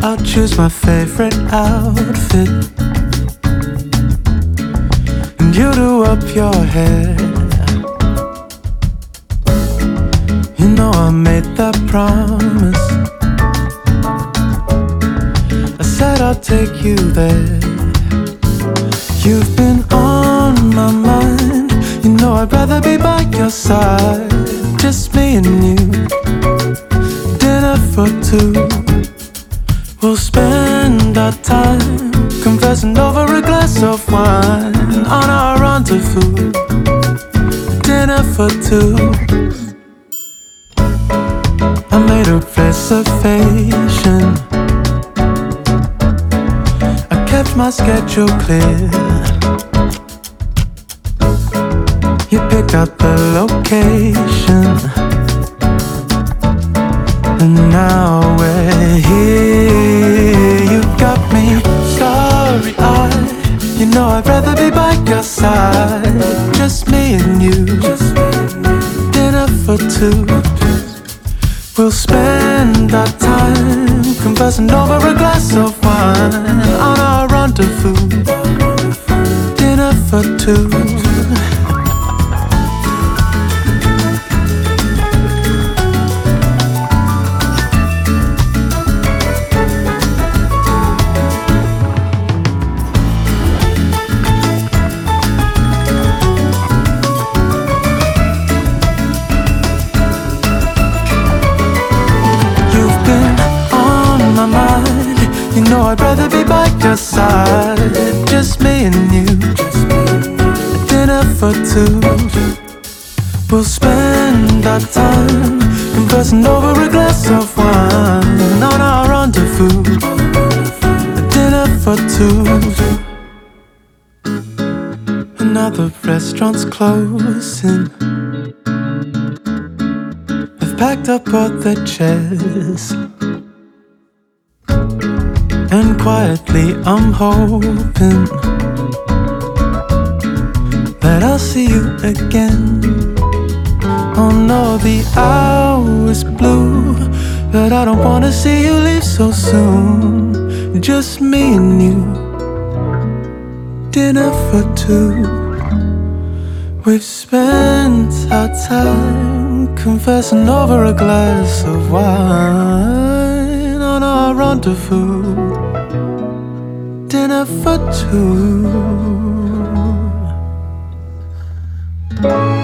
I'll choose my favorite outfit, and you do up your hair. You know I made that promise. I said I'll take you there. You've been on my mind. You know I'd rather be by your side. Just me and you, dinner for two. We'll spend our time conversing over a glass of wine on our rendezvous. Dinner for two. I made a reservation. I kept my schedule clear. You picked out the location, and now we're here. You got me starry-eyed. You know I'd rather be by your side. Just me and you, dinner for two. We'll spend our time conversing over a glass of wine on our rendezvous. Dinner for two. You know I'd rather be by your side. Just me and you, dinner for two. We'll spend our time conversing over a glass of wine on our rendezvous. Dinner for two. And now the restaurant's closing. I've packed up all the chairs, and quietly I'm hoping that I'll see you again. Oh no, the hour's blue, but I don't wanna see you leave so soon. Just me and you, dinner for two. We've spent our time conversing over a glass of wine on our rendezvous. Dinner for two.